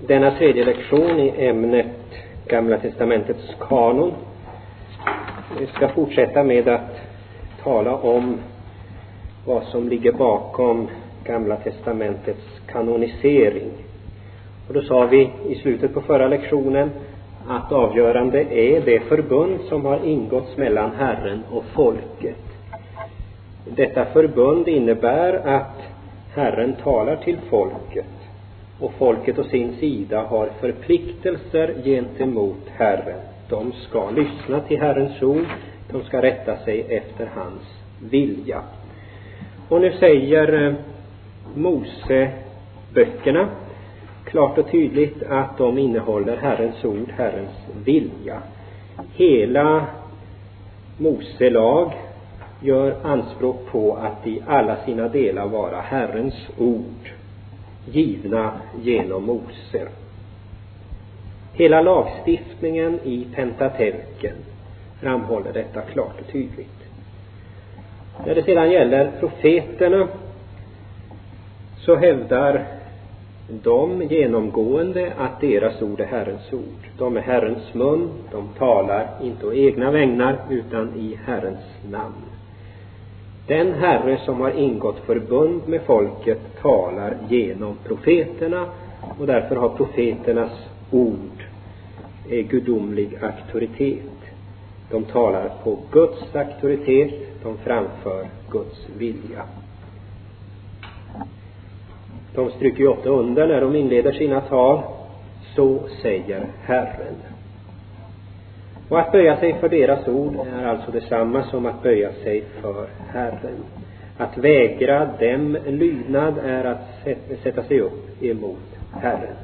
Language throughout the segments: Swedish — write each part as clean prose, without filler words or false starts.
denna tredje lektion i ämnet Gamla testamentets kanon. Vi ska fortsätta med att tala om vad som ligger bakom Gamla testamentets kanonisering. Och då sa vi i slutet på förra lektionen att avgörande är det förbund som har ingåtts mellan Herren och folket. Detta förbund innebär att Herren talar till folket, och folket å sin sida har förpliktelser gentemot Herren. De ska lyssna till Herrens ord, de ska rätta sig efter hans vilja. Och nu säger Moseböckerna klart och tydligt att de innehåller Herrens ord, Herrens vilja. Hela Moselag gör anspråk på att i alla sina delar vara Herrens ord, givna genom Mose. Hela lagstiftningen i Pentateuken framhåller detta klart och tydligt. När det sedan gäller profeterna så hävdar de genomgående att deras ord är Herrens ord. De är Herrens mun, de talar inte å egna vägnar utan i Herrens namn. Den Herre som har ingått förbund med folket talar genom profeterna, och därför har profeternas ord gudomlig auktoritet. De talar på Guds auktoritet, de framför Guds vilja. De stryker ju ofta under när de inleder sina tal: så säger Herren. Och att böja sig för deras ord är alltså detsamma som att böja sig för Herren. Att vägra dem lydnad är att sätta sig upp emot Herren.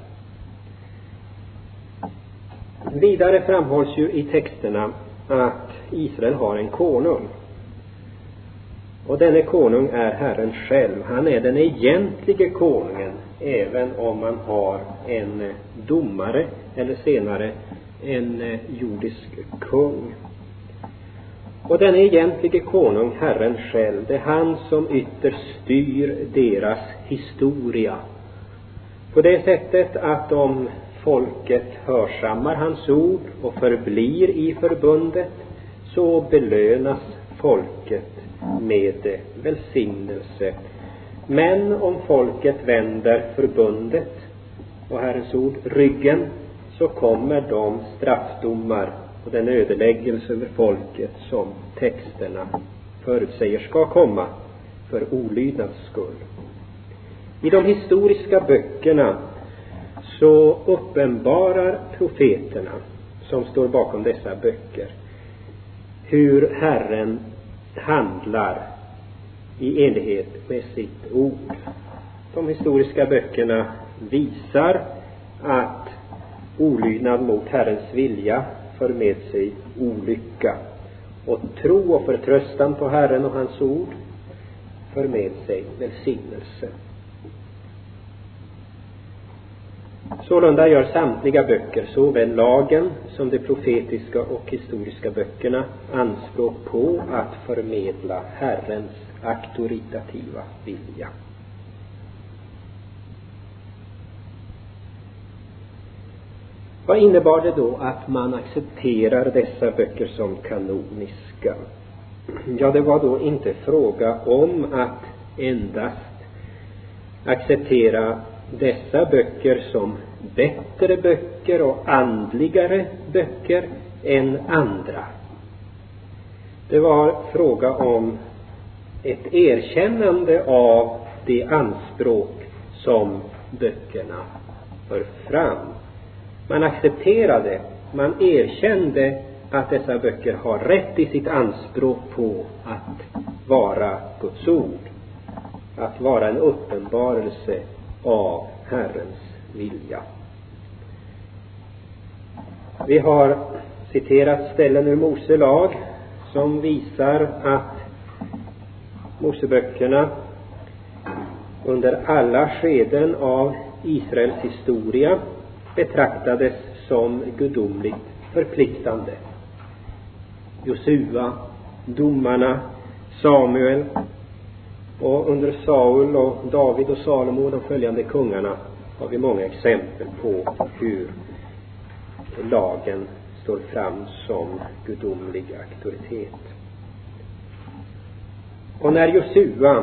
Vidare framhålls ju i texterna att Israel har en konung. Och denne konung är Herren själv. Han är den egentliga konungen, även om man har en domare eller senare en jordisk kung. Och den egentliga konung, Herren själv, det är han som ytterst styr deras historia. På det sättet att om folket hörsammar hans ord och förblir i förbundet, så belönas folket med välsignelse. Men om folket vänder förbundet och Herrens ord ryggen, så kommer de straffdomar och den ödeläggelse över folket som texterna förutsäger ska komma för olydnads skull. I de historiska böckerna så uppenbarar profeterna som står bakom dessa böcker hur Herren handlar i enlighet med sitt ord. De historiska böckerna visar att olydnad mot Herrens vilja för med sig olycka, och tro och förtröstan på Herren och hans ord för med sig välsignelse. Sålunda gör samtliga böcker, såväl lagen som de profetiska och historiska böckerna, anspråk på att förmedla Herrens auktoritativa vilja. Vad innebar det då att man accepterar dessa böcker som kanoniska? Ja, det var då inte fråga om att endast acceptera dessa böcker som bättre böcker och andligare böcker än andra. Det var fråga om ett erkännande av de anspråk som böckerna för fram. Man accepterade, man erkände att dessa böcker har rätt i sitt anspråk på att vara Guds ord, att vara en uppenbarelse av Herrens vilja. Vi har citerat ställen ur Mose lag som visar att Moseböckerna under alla skeden av Israels historia betraktades som gudomligt förpliktande. Josua, domarna, Samuel och under Saul och David och Salomo, de följande kungarna, har vi många exempel på hur lagen står fram som gudomlig auktoritet. Och när Josua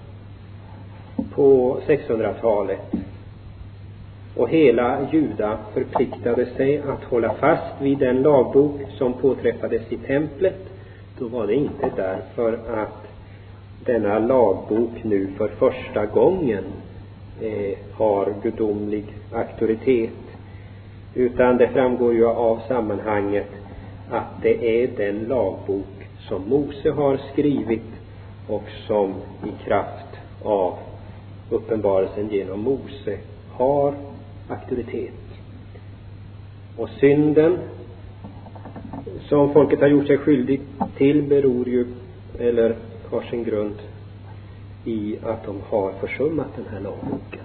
på 600-talet och hela Juda förpliktade sig att hålla fast vid den lagbok som påträffades i templet, då var det inte därför att denna lagbok nu för första gången har gudomlig auktoritet, utan det framgår ju av sammanhanget att det är den lagbok som Mose har skrivit och som i kraft av uppenbarelsen genom Mose har auktoritet. Och synden som folket har gjort sig skyldig till beror ju, eller har sin grund i att de har försummat den här lagboken.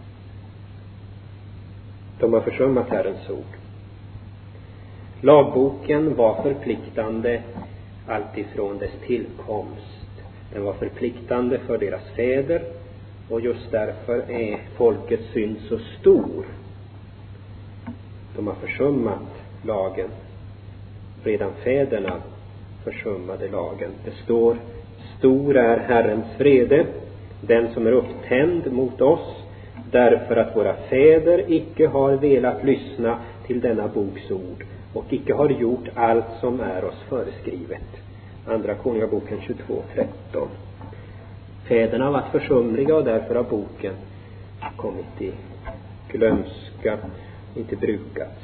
De har försummat Herrens ord. Lagboken var förpliktande alltifrån dess tillkomst. Den var förpliktande för deras fäder, och just därför är folkets synd så stor. De har försummat lagen. Redan fäderna försummade lagen. Det står: stor är Herrens vrede, den som är upptänd mot oss, därför att våra fäder icke har velat lyssna till denna boks ord och icke har gjort allt som är oss föreskrivet. Andra Konungaboken 22:13. Fäderna har varit försumliga, och därför har boken kommit i glömska, inte brukats.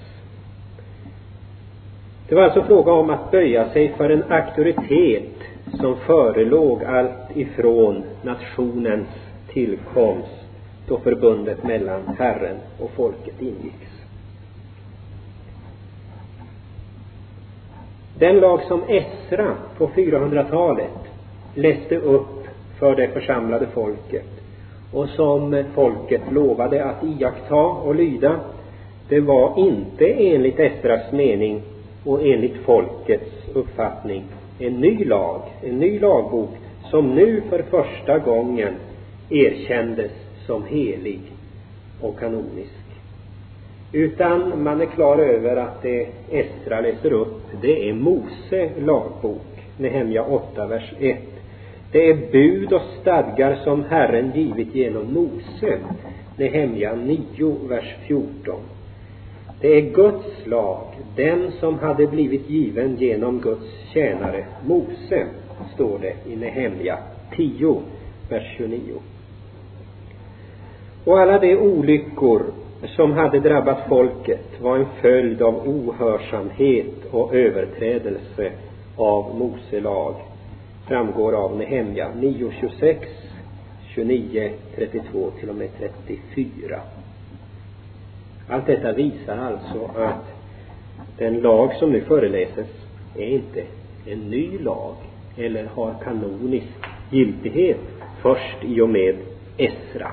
Det var alltså fråga om att böja sig för en auktoritet som förelåg allt ifrån nationens tillkomst, då förbundet mellan Herren och folket ingicks. Den lag som Esra på 400-talet läste upp för det församlade folket och som folket lovade att iaktta och lyda, det var inte enligt Esras mening och enligt folkets uppfattning en ny lagbok som nu för första gången erkändes som helig och kanonisk. Utan man är klar över att det Esra läser upp, det är Mose lagbok, Nehemja 8, vers 1. Det är bud och stadgar som Herren givit genom Mose, Nehemja 9, vers 14. Det är Guds lag, den som hade blivit given genom Guds tjänare Mose, står det i Nehemja 10, vers 29. Och alla de olyckor som hade drabbat folket var en följd av ohörsamhet och överträdelse av Mose lag. Framgår av Nehemja 9:26, 29, 32 till och med 34. Allt detta visar alltså att den lag som nu föreläses är inte en ny lag eller har kanonisk giltighet först i och med Esra.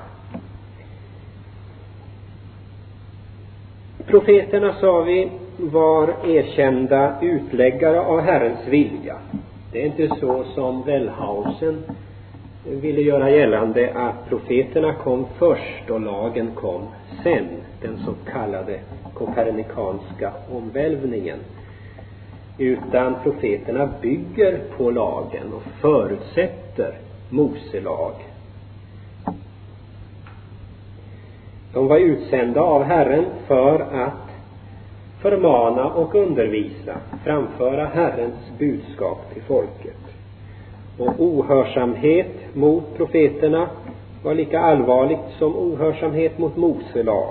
Profeterna, sa vi, var erkända utläggare av Herrens vilja. Det är inte så som Wellhausen ville göra gällande, att profeterna kom först och lagen kom sen, den så kallade kopernikanska omvälvningen. Utan profeterna bygger på lagen och förutsätter Mose lag. De var utsända av Herren för att förmana och undervisa, framföra Herrens budskap till folket. Och ohörsamhet mot profeterna var lika allvarligt som ohörsamhet mot Mose lag.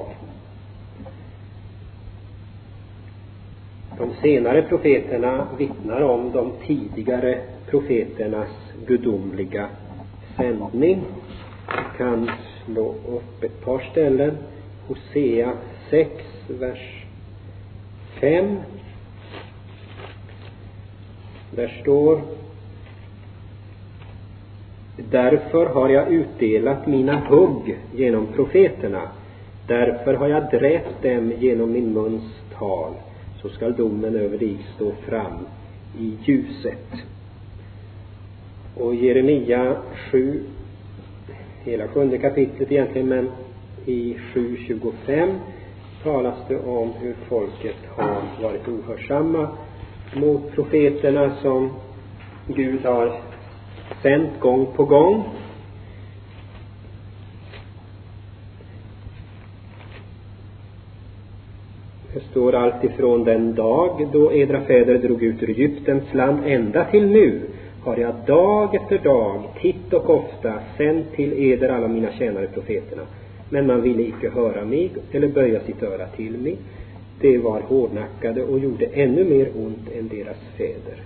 De senare profeterna vittnar om de tidigare profeternas gudomliga sändning. Vi kan slå upp ett par ställen. Hosea 6, vers 5. Där står: därför har jag utdelat mina hugg genom profeterna, därför har jag dräpt dem genom min muns tal, så skall domen över dig stå fram i ljuset. Och Jeremia 7, hela 7:e kapitlet egentligen, men i 7:25 talas det om hur folket har varit ohörsamma mot profeterna som Gud har sänt gång på gång. Det står allt ifrån den dag då edra fäder drog ut ur Egyptens land ända till nu har jag dag efter dag, titt och ofta sänt till eder alla mina tjänare profeterna. Men man ville icke höra mig eller böja sitt öra till mig. Det var hårdnackade och gjorde ännu mer ont än deras fäder.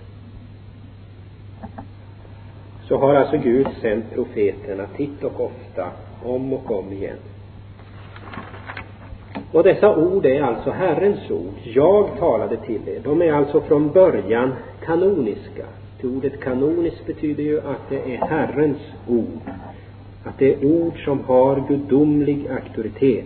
Så har alltså Gud sänt profeterna titt och ofta, om och om igen. Och dessa ord är alltså Herrens ord. Jag talade till er. De är alltså från början kanoniska. Ordet kanonisk betyder ju att det är Herrens ord. Att det är ord som har gudomlig auktoritet.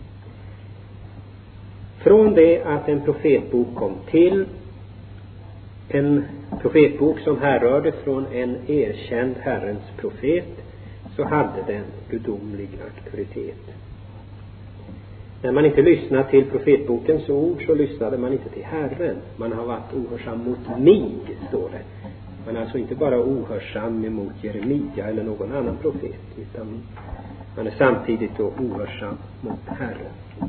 Från det att en profetbok kom till, en profetbok som härrörde från en erkänd Herrens profet, så hade den gudomlig auktoritet. När man inte lyssnade till profetbokens ord så lyssnade man inte till Herren. Man har varit ohörsam mot mig, står det. Man är alltså inte bara ohörsam mot Jeremia eller någon annan profet, utan man är samtidigt då ohörsam mot Herren.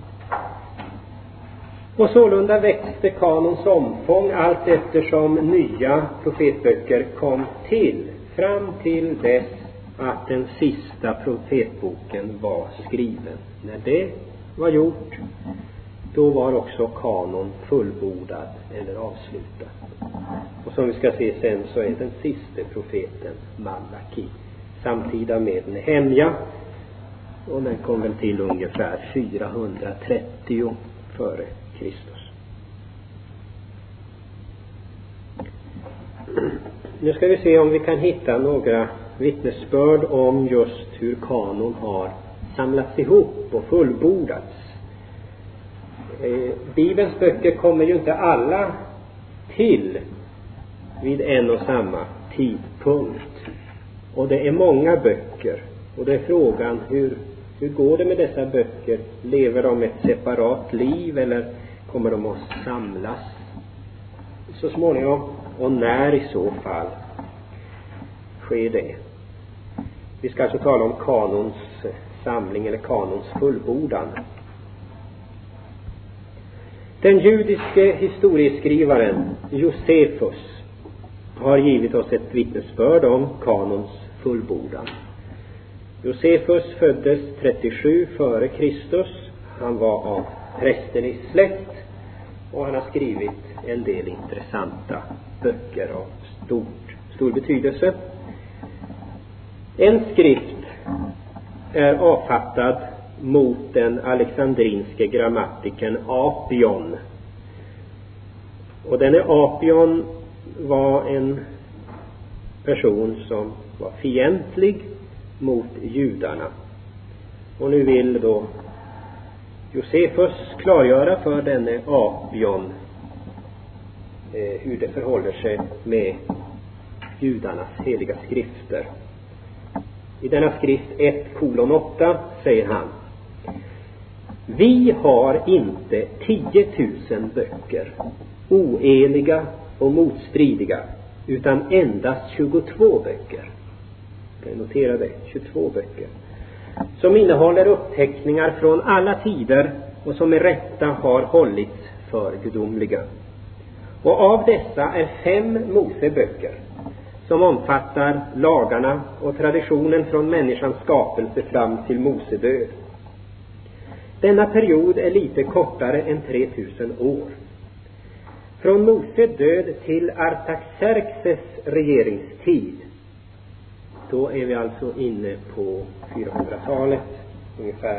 Och sålunda växte kanons omfång allt eftersom nya profetböcker kom till, fram till dess att den sista profetboken var skriven. När det var gjort, då var också kanon fullbordad eller avslutad. Och som vi ska se sen så är den sista profeten Malaki, samtida med Nehemja, och den kom väl till ungefär 430 före Kristus. Nu ska vi se om vi kan hitta några vittnesbörd om just hur kanon har samlats ihop och fullbordats. Bibelns böcker kommer ju inte alla till vid en och samma tidpunkt. Och det är många böcker. Och det är frågan, hur går det med dessa böcker? Lever de ett separat liv eller kommer de att samlas så småningom? Och när i så fall sker det? Vi ska alltså tala om kanons samling eller kanons fullbordan. Den judiske historieskrivaren Josefus har givit oss ett vittnesbörd om kanons fullbordan. Josefus föddes 37 före Kristus. Han var av prästerlig släkt och han har skrivit en del intressanta böcker av stor betydelse. En skrift är avfattad mot den alexandrinske grammatikern Apion. Och denne Apion var en person som var fientlig mot judarna. Och nu vill då Josefus klargöra för denne Apion hur det förhåller sig med judarnas heliga skrifter. I denna skrift 1:8 säger han: vi har inte 10 000 böcker, oeniga och motstridiga, utan endast 22 böcker. Kan jag notera det? 22 böcker. Som innehåller uppteckningar från alla tider och som med rätta har hållits för gudomliga. Och av dessa är 5 Moseböcker, som omfattar lagarna och traditionen från människans skapelse fram till Mose död. Denna period är lite kortare än 3000 år. Från Mose död till Artaxerxes regeringstid, då är vi alltså inne på 400-talet, ungefär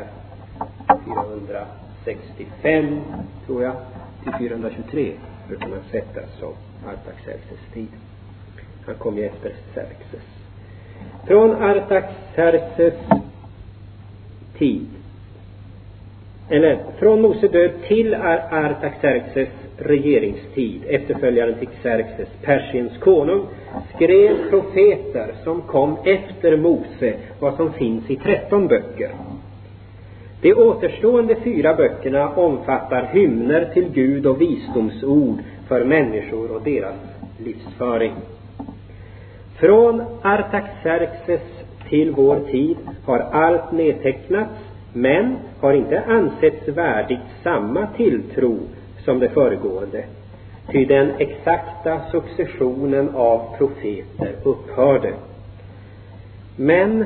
465 tror jag till 423 brukar man sätta som Artaxerxes tid. Han kom ju efter Xerxes. Från Artaxerxes tid, eller från Mose död till Artaxerxes regeringstid, efterföljaren till Xerxes, Persiens konung, skrev profeter som kom efter Mose, vad som finns i 13 böcker. De återstående 4 böckerna omfattar hymner till Gud och visdomsord för människor och deras livsföring. Från Artaxerxes till vår tid har allt nedtecknats, men har inte ansetts värdigt samma tilltro som det föregående. Ty den exakta successionen av profeter upphörde. Men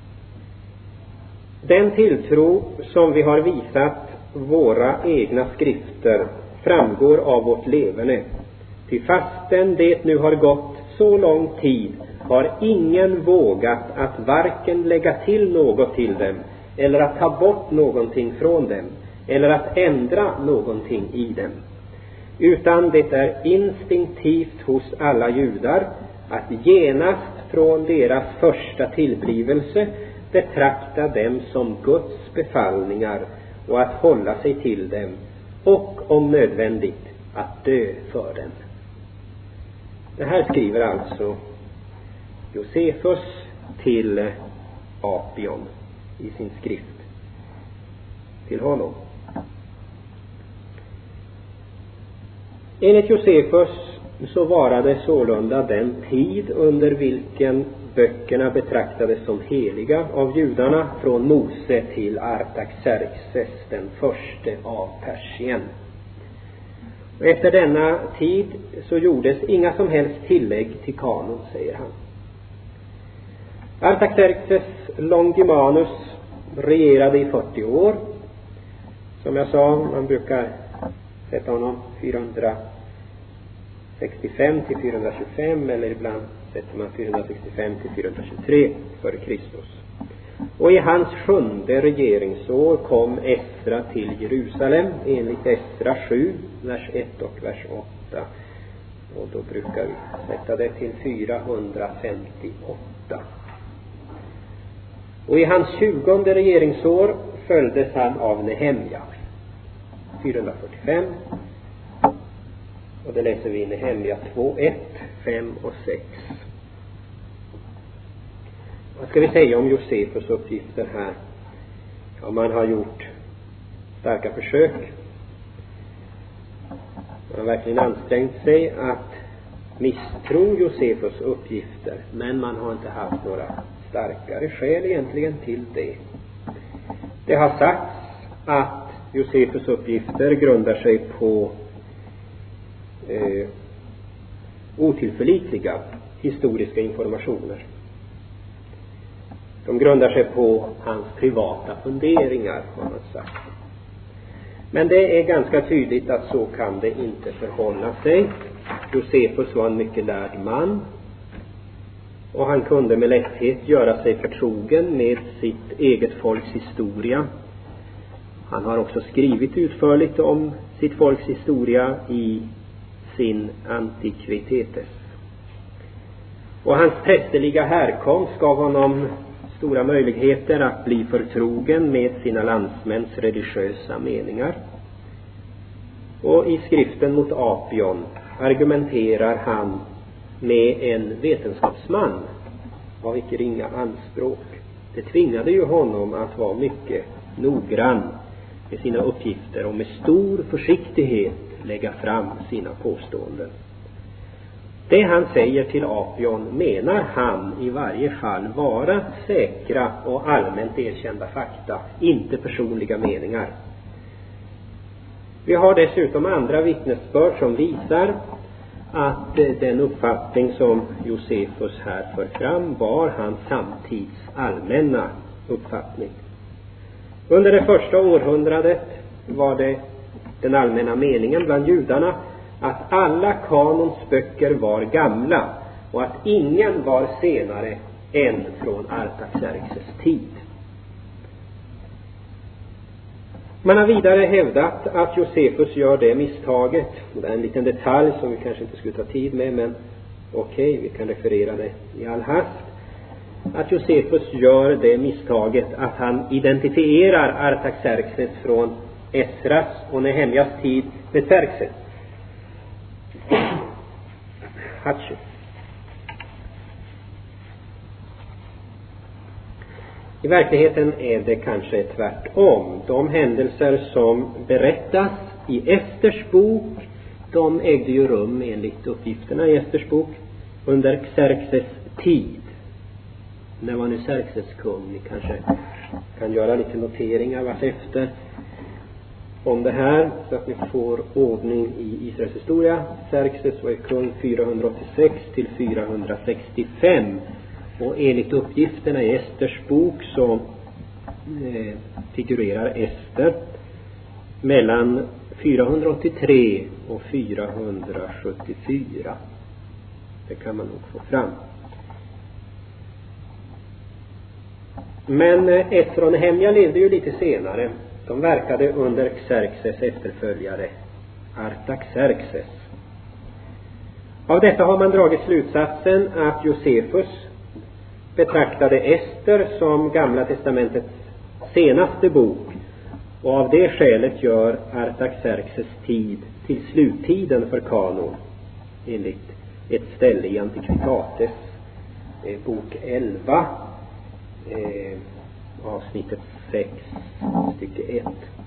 den tilltro som vi har visat våra egna skrifter framgår av vårt leverne. Ty fastän det nu har gått så lång tid har ingen vågat att varken lägga till något till dem eller att ta bort någonting från dem eller att ändra någonting i dem. Utan det är instinktivt hos alla judar att genast från deras första tillblivelse betrakta dem som Guds befallningar och att hålla sig till dem och om nödvändigt att dö för dem. Det här skriver alltså Josefus till Apion i sin skrift till honom. Enligt Josefus så varade sålunda den tid under vilken böckerna betraktades som heliga av judarna från Mose till Artaxerxes den förste av Persien. Och efter denna tid så gjordes inga som helst tillägg till kanon, säger han. Artaxerxes Longimanus regerade i 40 år. Som jag sa, man brukar sätta honom 465 till 425 eller ibland sätter man 465 till 423 före Kristus. Och i hans 7:e regeringsår kom Esra till Jerusalem enligt Esra 7, vers 1 och vers 8. Och då brukar vi sätta det till 458. Och i hans 20:e regeringsår följdes han av Nehemja 445. Och det läser vi i Nehemja 2, 1, 5 och 6. Vad ska vi säga om Josefus uppgifter här? Ja, man har gjort starka försök. Man har verkligen ansträngt sig att misstro Josefus uppgifter. Men man har inte haft några starkare skäl egentligen till det. Det har sagts att Josefus uppgifter grundar sig på otillförlitliga historiska informationer. De grundar sig på hans privata funderingar, har man sagt. Men det är ganska tydligt att så kan det inte förhålla sig. Josefus var en mycket lärd man. Och han kunde med lätthet göra sig förtrogen med sitt eget folks historia. Han har också skrivit utförligt om sitt folks historia i sin Antiquitetes. Och hans prästerliga härkomst gav honom stora möjligheter att bli förtrogen med sina landsmäns religiösa meningar. Och i skriften mot Apion argumenterar han med en vetenskapsman av icke ringa anspråk. Det tvingade ju honom att vara mycket noggrann med sina uppgifter och med stor försiktighet lägga fram sina påståenden. Det han säger till Apion menar han i varje fall vara säkra och allmänt erkända fakta, inte personliga meningar. Vi har dessutom andra vittnesbörd som visar att den uppfattning som Josefus här för fram var hans samtids allmänna uppfattning. Under det första århundradet var det den allmänna meningen bland judarna att alla kanons böcker var gamla och att ingen var senare än från Artaxerxes tid. Man har vidare hävdat att Josefus gör det misstaget, och det är en liten detalj som vi kanske inte skulle ta tid med, men okej, vi kan referera det i all hast, att Josefus gör det misstaget att han identifierar Artaxerxes från Esras och Nehemjas tid med Xerxes. I verkligheten är det kanske tvärtom. De händelser som berättas i Esters bok, de ägde ju rum enligt uppgifterna i Esters bok under Xerxes tid. När var nu Xerxes kung? Ni kanske kan göra lite noteringar vartefter om det här så att ni får ordning i Israels historia. Xerxes var kung 486 till 465. Och enligt uppgifterna i Esters bok så figurerar Ester mellan 483 och 474. Det kan man nog få fram. Men Ester och Nehemja levde ju lite senare. De verkade under Xerxes efterföljare Artaxerxes. Av detta har man dragit slutsatsen att Josefus betraktade Ester som Gamla testamentets senaste bok, och av det skälet gör Artaxerxes tid till sluttiden för kanon enligt ett ställe i Antiquitates bok 11 avsnittet 6 stycke 1.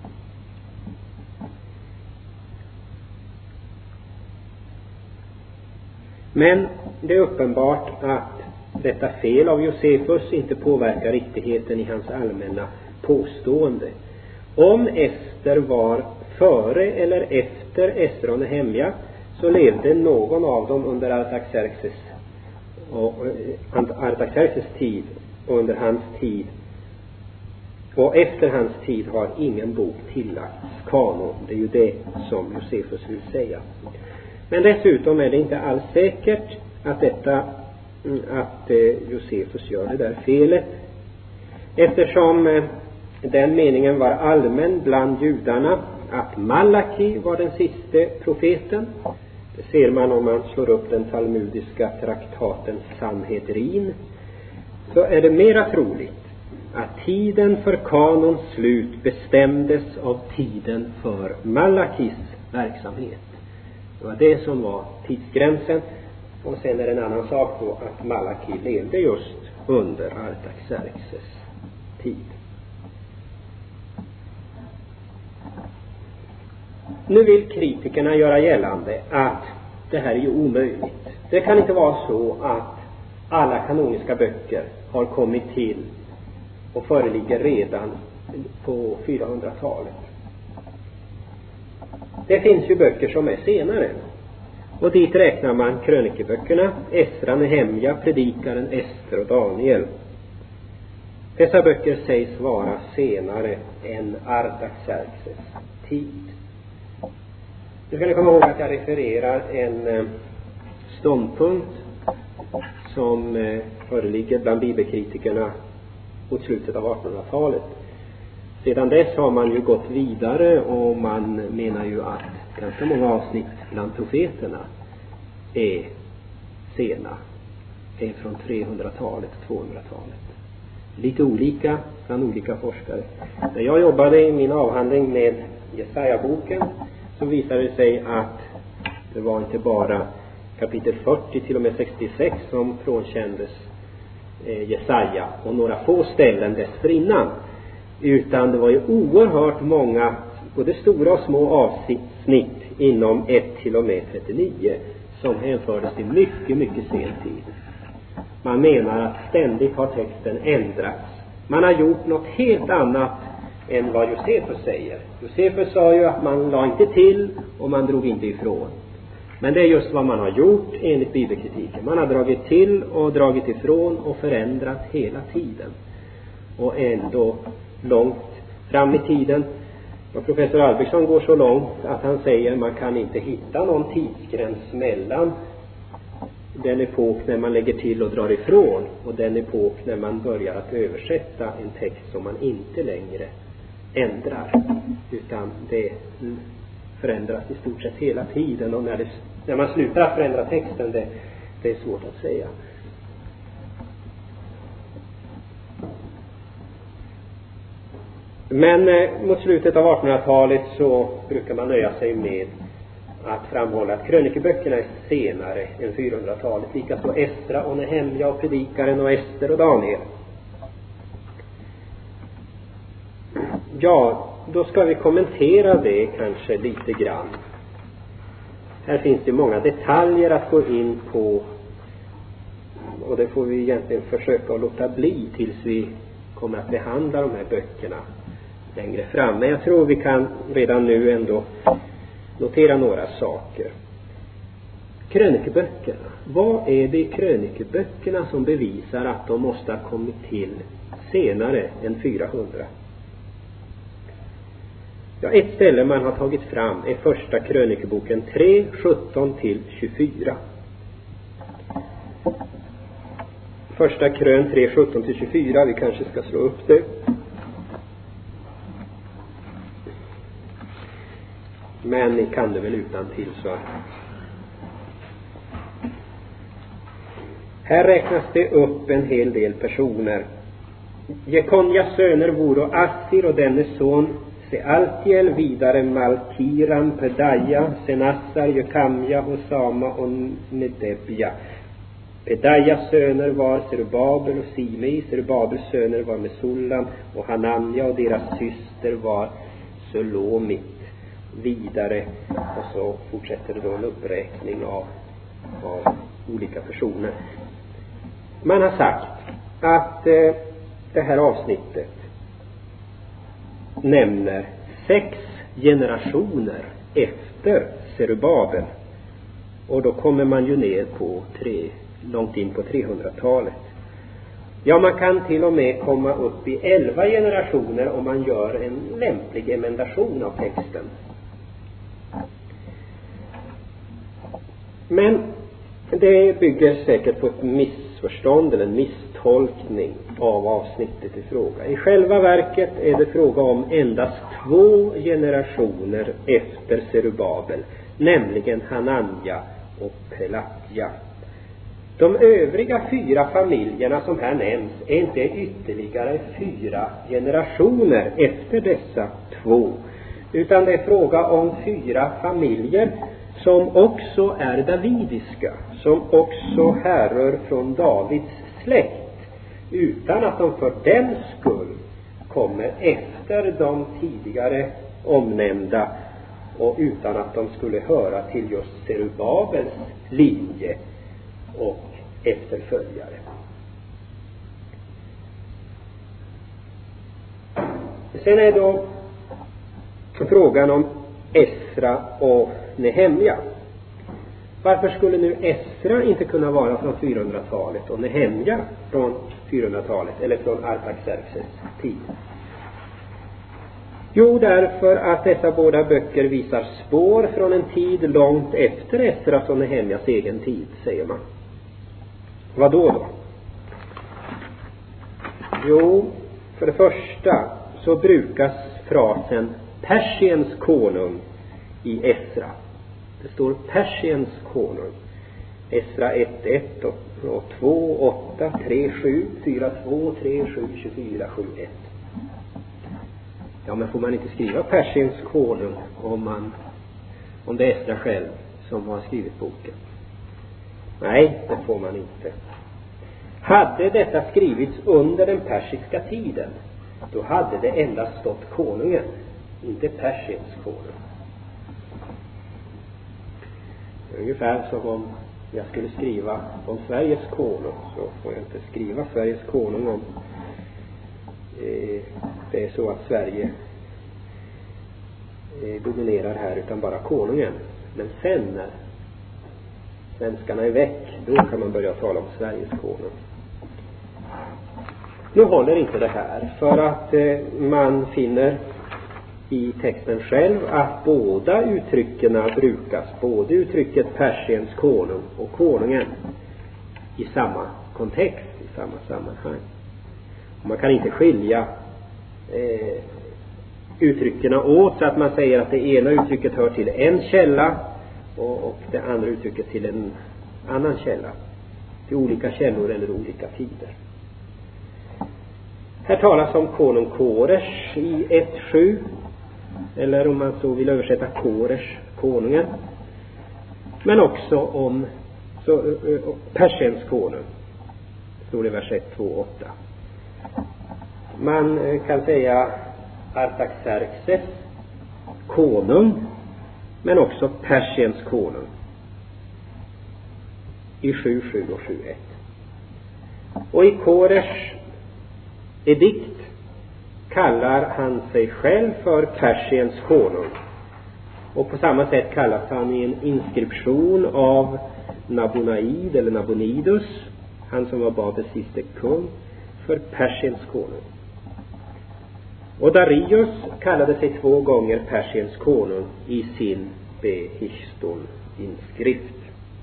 Men det är uppenbart att detta fel av Josefus inte påverkar riktigheten i hans allmänna påstående. Om Ester var före eller efter Ester och Nehemja, så levde någon av dem under Artaxerxes tid och under hans tid. Och efter hans tid har ingen bok tillagts kanon. Det är ju det som Josefus vill säga. Men dessutom är det inte alls säkert att Josefus gör det där felet. Eftersom den meningen var allmän bland judarna att Malaki var den siste profeten. Det ser man om man slår upp den talmudiska traktaten Sanhedrin. Så är det mera troligt att tiden för kanons slut bestämdes av tiden för Malakis verksamhet. Det var det som var tidsgränsen. Och sen är det en annan sak då att Malaki levde just under Artaxerxes tid. Nu vill kritikerna göra gällande att det här är ju omöjligt. Det kan inte vara så att alla kanoniska böcker har kommit till och föreligger redan på 400-talet. Det finns ju böcker som är senare. Och dit räknar man krönikeböckerna, Esra, Nehemja, Predikaren, Ester och Daniel. Dessa böcker sägs vara senare än Artaxerxes tid. Nu ska ni komma ihåg att jag refererar en ståndpunkt som föreligger bland bibelkritikerna mot slutet av 1800-talet. Sedan dess har man ju gått vidare och man menar ju att ganska många avsnitt bland profeterna är sena. Är från 300-talet, 200-talet. Lite olika bland olika forskare. När jag jobbade i min avhandling med Jesaja-boken så visade det sig att det var inte bara kapitel 40 till och med 66 som frånkändes Jesaja och några få ställen dessförinnan. Utan det var ju oerhört många, både stora och små avsnitt inom 1 till och med 39 som hänfördes till mycket, mycket sen tid. Man menar att ständigt har texten ändrats. Man har gjort något helt annat än vad Josefus säger. Josefus sa ju att man la inte till och man drog inte ifrån. Men det är just vad man har gjort enligt bibelkritiken. Man har dragit till och dragit ifrån och förändrat hela tiden. Och ändå långt fram i tiden. Och professor Albertsson går så långt att han säger att man kan inte hitta någon tidsgräns mellan den epok när man lägger till och drar ifrån och den epok när man börjar att översätta en text som man inte längre ändrar, utan det förändras i stort sett hela tiden. Och när man slutar att förändra texten, det är svårt att säga. Men mot slutet av 1800-talet så brukar man nöja sig med att framhålla att krönikeböckerna är senare än 400-talet. Likaså Esra och Nehemja och Predikaren och Ester och Daniel. Ja, då ska vi kommentera det kanske lite grann. Här finns det många detaljer att gå in på, och det får vi egentligen försöka att låta bli tills vi kommer att behandla de här böckerna längre fram. Men jag tror vi kan redan nu ändå notera några saker. Krönikeböckerna. Vad är det i krönikeböckerna som bevisar att de måste ha kommit till senare än 400? Ja, ett ställe man har tagit fram är första krönikeboken 3, 17-24. Första krön 3, 17-24. Vi kanske ska slå upp det. Men ni kan det väl utan till så. Här räknas det upp en hel del personer. Jekonjas söner voro Assir och dennes son Sealtiel, vidare Malkiram, Pedaja, Senassar, Jekamja, Hosama och Nedebja. Pedajas söner var Zerubabel och Simei. Zerubabels söner var Mesullam och Hananja, och deras syster var Selomit. Vidare, och så fortsätter det då en uppräkning av olika personer. Man har sagt att det här avsnittet nämner 6 generationer efter Zerubabel, och då kommer man ju ner på långt in på 300-talet. Ja, man kan till och med komma upp i 11 generationer om man gör en lämplig emendation av texten. Men det bygger säkert på ett missförstånd eller en misstolkning av avsnittet i fråga. I själva verket är det fråga om endast 2 generationer efter Zerubabel, nämligen Hananja och Pelatja. De övriga 4 familjerna som här nämns är inte ytterligare 4 generationer efter dessa 2, utan det är fråga om 4 familjer som också är davidiska, som också härrör från Davids släkt, utan att de för den skull kommer efter de tidigare omnämnda, och utan att de skulle höra till just Zerubabels linje och efterföljare. Sen är då frågan om Esra och Nehemja. Varför skulle nu Esra inte kunna vara från 400-talet och Nehemja från 400-talet eller från Artaxerxes tid? Jo, därför att dessa båda böcker visar spår från en tid långt efter Esras och Nehemjas egen tid, säger man. Vad då? Jo, för det första så brukas frasen Persiens konung i Esra. Det står Persiens konung. Esra 1:1 och 2:8, 3:7, 4:2, 3:7, 24, 7:1. Ja, men får man inte skriva Persiens konung om det är Esra själv som har skrivit boken? Nej, det får man inte. Hade detta skrivits under den persiska tiden, då hade det endast stått konungen, inte Persiens konung. Ungefär som om jag skulle skriva om Sveriges konung, så får jag inte skriva Sveriges konung om det är så att Sverige dominerar här, utan bara konungen. Men sen när svenskarna är väck, då kan man börja tala om Sveriges konung. Nu håller inte det här, för att man finner i texten själv att båda uttryckerna brukas, både uttrycket Persiens konung och konungen, i samma kontext, i samma sammanhang. Man kan inte skilja uttryckerna åt så att man säger att det ena uttrycket hör till en källa och det andra uttrycket till en annan källa, till olika källor eller olika tider. Här talas om konung Koresh i 1:7, eller om man så vill översätta Koresh, konungen, men också om Persiens konung, står det i vers 1, 2, 8. Man kan säga Artaxerxes, konung, men också Persiens konung i 7:7 och 7:1. Och i Koresh edikt kallar han sig själv för Persiens konung. Och på samma sätt kallas han i en inskription av Nabonaid eller Nabonidus, han som var Babels siste kung, för Persiens konung. Och Darius kallade sig 2 gånger Persiens konung i sin Behishton-inskrift.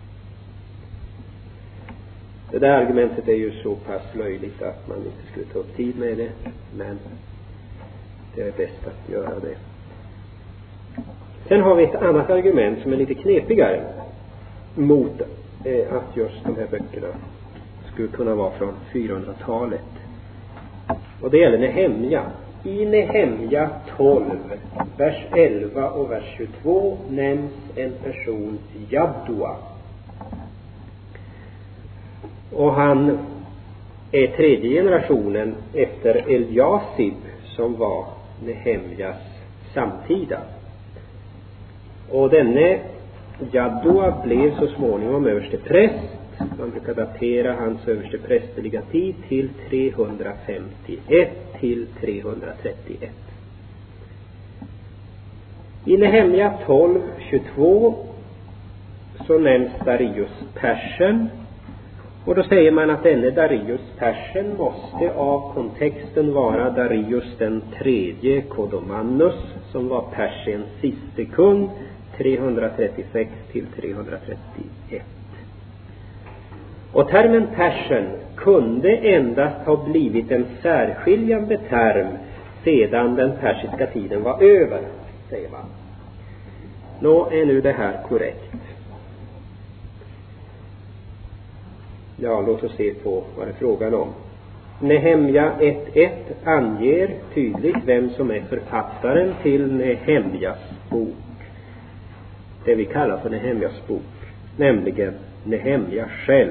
Det där argumentet är ju så pass löjligt att man inte skulle ta upp tid med det, men det är bäst att göra det. Sen har vi ett annat argument som är lite knepigare mot att just de här böckerna skulle kunna vara från 400-talet. Och det gäller Nehemja. I Nehemja 12, vers 11 och vers 22 nämns en person Jaddua. Och han är 3:e generationen efter Eliasib, som var Nehemjas samtida. Och denne Jaddua blev så småningom överste präst. Man brukar datera hans överste prästerliga tid till 351 till 331. I Nehemja 12:22 så nämns Darius Persen. Och då säger man att denne Darius Persen måste av kontexten vara Darius den 3:e Kodomannus, som var Persiens siste kung 336 till 331. Och termen Persen kunde endast ha blivit en särskiljande term sedan den persiska tiden var över, säger man. Nå, är nu det här korrekt? Ja, låt oss se på vad det är frågan om. Nehemja 1:1 anger tydligt vem som är författaren till Nehemjas bok. Det vi kallar för Nehemjas bok, nämligen Nehemja själv.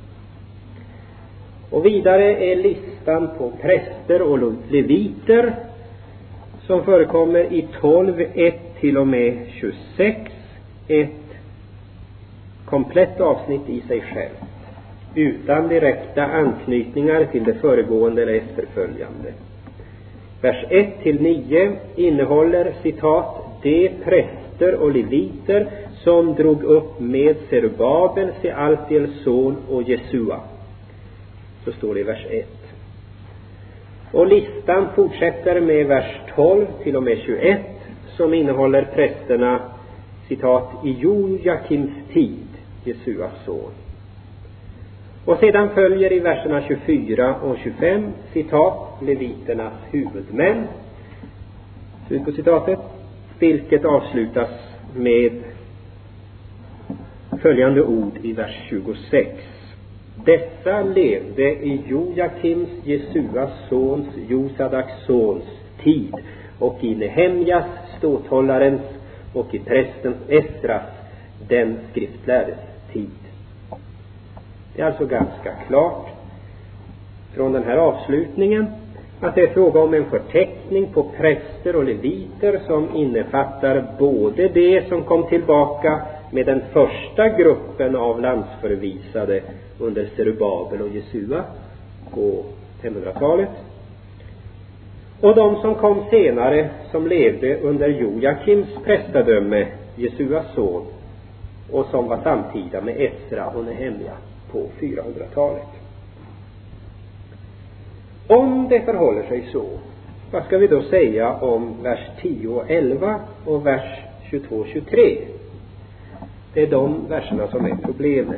Och vidare är listan på präster och leviter som förekommer i 12:1 till och med 26 ett komplett avsnitt i sig själv, utan direkta anknytningar till det föregående eller efterföljande. Vers 1 till 9 innehåller citat de präster och leviter som drog upp med Zerubabel, Sealtiels son och Jesua. Så står det i vers 1. Och listan fortsätter med vers 12 till och med 21 som innehåller prästerna citat i Jojakims tid, Jesuas son. Och sedan följer i verserna 24 och 25 citat leviternas huvudmän, slut på citatet, vilket avslutas med följande ord i vers 26. Dessa levde i Jojakims, Jesuas sons, Josadaks sons tid och i Nehemjas, ståthållarens och i prästens Esras, den skriftlärdes tid. Det är alltså ganska klart från den här avslutningen att det är fråga om en förteckning på präster och leviter som innefattar både det som kom tillbaka med den första gruppen av landsförvisade under Zerubabel och Jesua på 500-talet och de som kom senare som levde under Jojakims prästadöme, Jesuas son, och som var samtida med Esra och Nehemja på 400-talet. Om det förhåller sig så, vad ska vi då säga om vers 10 och 11 och vers 22 och 23? Det är de verserna som är problemet.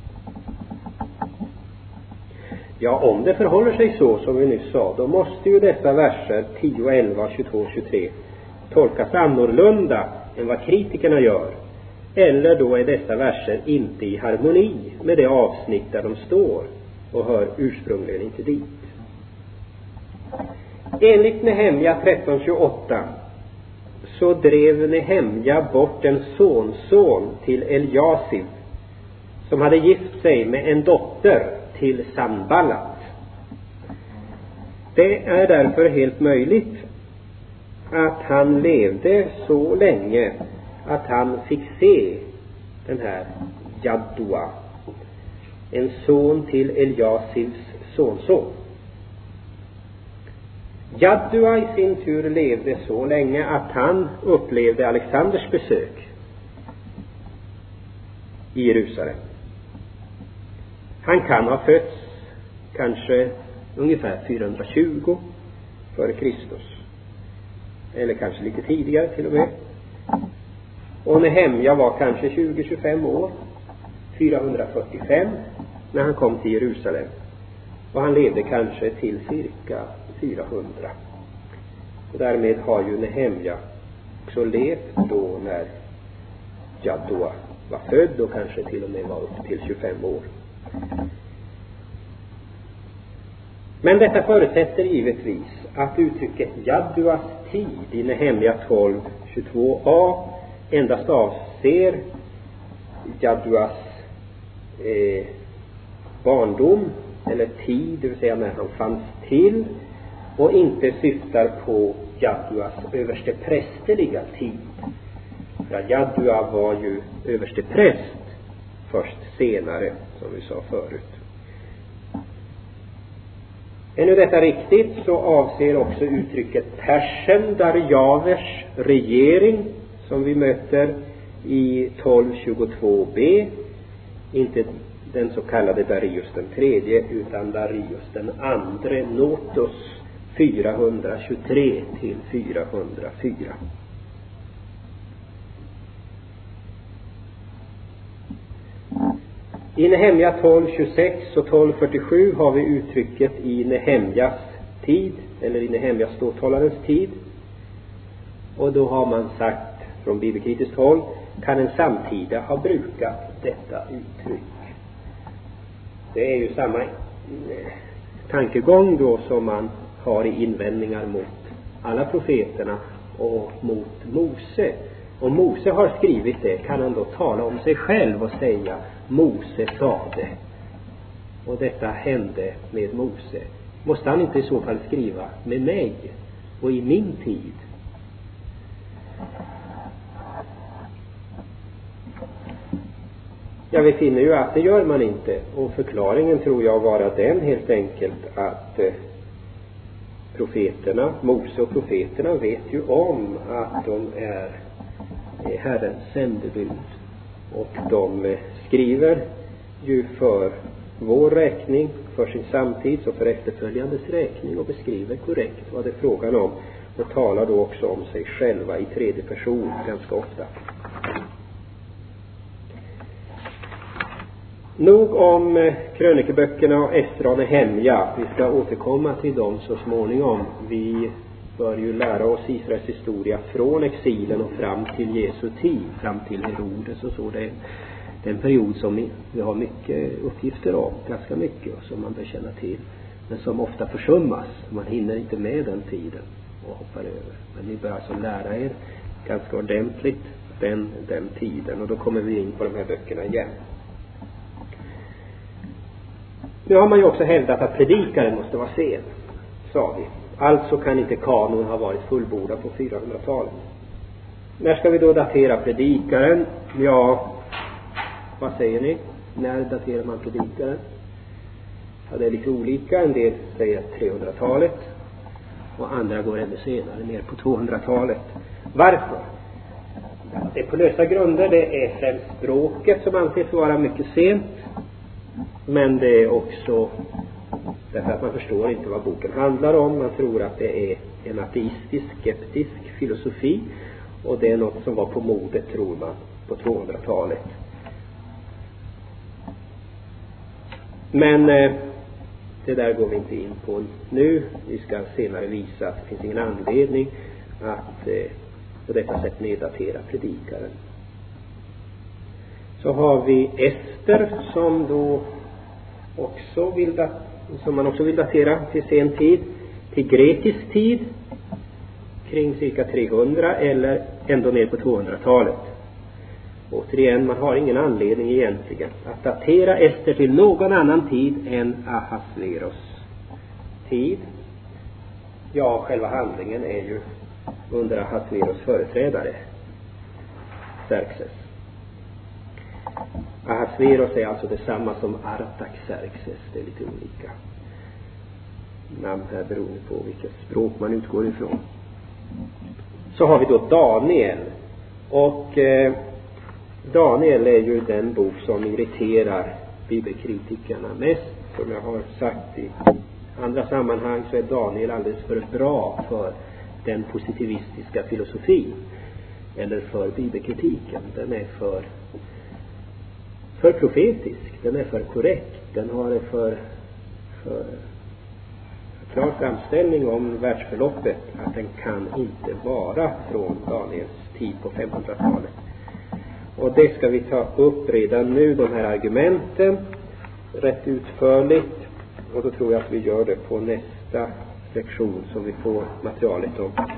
Ja, om det förhåller sig så som vi nyss sa, då måste ju dessa verser 10, 11, 22 och 23 tolkas annorlunda än vad kritikerna gör. Eller då är dessa verser inte i harmoni med det avsnitt där de står och hör ursprungligen inte dit. Enligt Nehemja 13:28 så drev Nehemja bort en sonson till Eliasib som hade gift sig med en dotter till Sanballat. Det är därför helt möjligt att han levde så länge att han fick se den här Jaddua, en son till Eliasibs sonson. Jaddua i sin tur levde så länge att han upplevde Alexanders besök i Jerusalem. Han kan ha fötts kanske ungefär 420 före Kristus. Eller kanske lite tidigare till och med. Och Nehemja var kanske 20-25 år. 445 när han kom till Jerusalem. Och han levde kanske till cirka 400. Och därmed har ju Nehemja också levt då när Jaddua var född och kanske till och med var upp till 25 år. Men detta förutsätter givetvis att uttrycket Jadduas tid i Nehemja 12:22a endast avser Jadduas barndom eller tid, det vill säga när han fanns till, och inte syftar på Jadduas översteprästerliga tid. För Jaddua var ju överstepräst först senare, som vi sa förut. Är nu detta riktigt, så avser också uttrycket Persen Darjavers regering, som vi möter i 12:22b, inte den så kallade Darius den tredje, utan Darius den andre Notus 423 till 404. I Nehemja 12:26 och 12:47 har vi uttrycket i Nehemjas tid, eller i Nehemjas ståthållarens tid. Och då har man sagt från bibelkritiskt håll, kan en samtida ha brukat detta uttryck? Det är ju samma tankegång då som man har i invändningar mot alla profeterna och mot Mose. Om Mose har skrivit det, kan han då tala om sig själv och säga Mose sade, och detta hände med Mose. Måste han inte i så fall skriva med mig och i min tid? Ja, vi finner ju att det gör man inte, och förklaringen tror jag vara den helt enkelt att profeterna, Mose och profeterna, vet ju om att de är Herrens sändebud, och de skriver ju för vår räkning, för sin samtids och för efterföljandes räkning, och beskriver korrekt vad det är frågan om, och talar då också om sig själva i tredje person ganska ofta. Nog om krönikeböckerna och Esra och Nehemja. Vi ska återkomma till dem så småningom. Vi bör ju lära oss Israels historia från exilen och fram till Jesu tid, fram till Herodes och så. Det är en period som vi har mycket uppgifter om, ganska mycket, och som man bör känna till, men som ofta försummas. Man hinner inte med den tiden och hoppar över. Men ni bör alltså lära er ganska ordentligt den tiden, och då kommer vi in på de här böckerna igen. Nu har man ju också hävdat att predikaren måste vara sen, sa vi. Alltså kan inte kanon ha varit fullbordad på 400-talet. När ska vi då datera predikaren? Ja, vad säger ni? När daterar man predikaren? Ja, det är lite olika. En del säger 300-talet och andra går ännu senare, ner på 200-talet. Varför? Det är på lösa grunder. Det är främst språket som anses vara mycket sent. Men det är också därför att man förstår inte vad boken handlar om. Man tror att det är en ateistisk, skeptisk filosofi, och det är något som var på modet, tror man, på 200-talet. Men det där går vi inte in på nu. Vi ska senare visa att det finns ingen anledning att på detta sätt neddatera predikaren. Så har vi Ester som då också som man också vill datera till sen tid, till grekisk tid, kring cirka 300 eller ändå ner på 200-talet. Återigen, man har ingen anledning egentligen att datera Ester till någon annan tid än Ahasveros tid. Ja, själva handlingen är ju under Ahasveros företrädare Xerxes. Ahasveros är alltså detsamma som Artaxerxes. Det är lite olika namn här beroende på vilket språk man utgår ifrån. Så har vi då Daniel. Och Daniel är ju den bok som irriterar bibelkritikerna mest. Som jag har sagt i andra sammanhang så är Daniel alldeles för bra för den positivistiska filosofin eller för bibelkritiken. Den är för profetisk, den är för korrekt, den har en för klar framställning om världsförloppet att den kan inte vara från Daniels tid på 500-talet. Och det ska vi ta upp redan nu, de här argumenten, rätt utförligt. Och då tror jag att vi gör det på nästa lektion som vi får materialet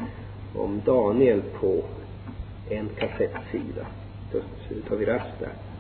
om Daniel på en kassettsida. Då tar vi rast där.